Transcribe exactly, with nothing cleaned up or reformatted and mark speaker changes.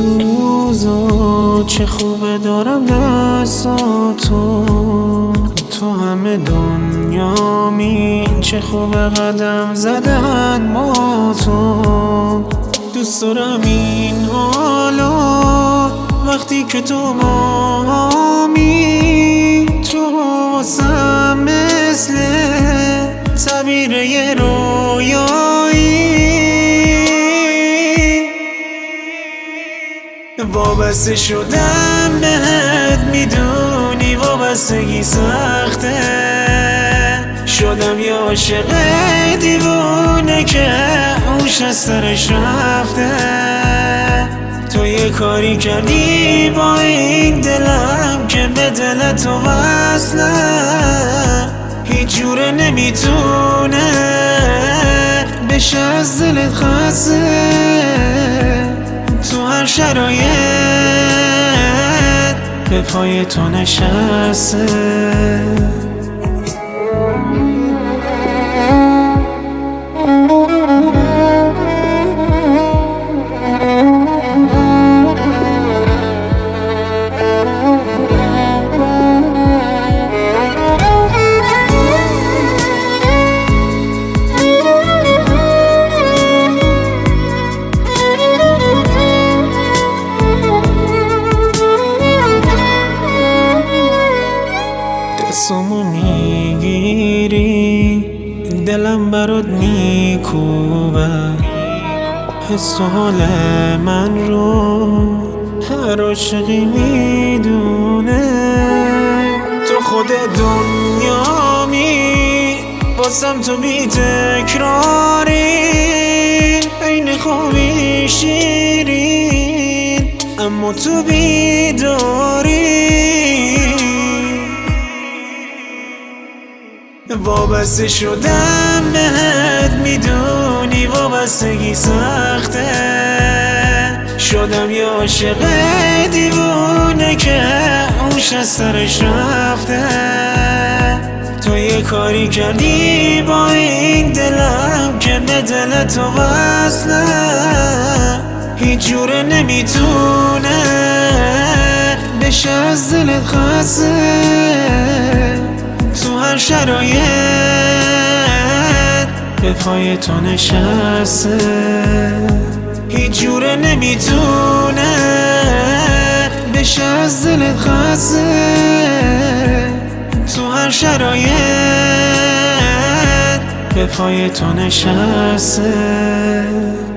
Speaker 1: روزا چه خوبه دارم دستاتو، تو همه دنیامی چه خوبه قدم زدن با تو. دوست دارم این حالا وقتی که تو باهمی، تو واسم مثل تعبیر یه رویایی. وابسته شدم بهت، میدونی وابستگی سخته، شدم یه عاشق دیوونه که هوش از سرش رفته. تو یه کاری کردی با این دلم که به دل تو وصله، هیچ جوره نمیتونه بشه از دلت خسته. تو هر شرایط به پای تو نشسته. دستامو میگیری دلم برات میکوبه، حس و حال من رو هر عاشقی میدونه. تو خود دنیامی بازم تو بی تکراری، این خوبی شیرین اما تو بیداری. وابسته شدم بهت، میدونی وابستگی سخته، شدم یه عاشق دیوونه که هوش از سرش رفته. تو یه کاری کردی با این دلم که به دل تو وصله، هیچ جوره نمیتونه بشه از دلت خسته. تو هر شرایط به پای تو نشسته، هیچ جوره نمیتونه بشه از دلت خسته. تو هر شرایط به پای تو نشسته.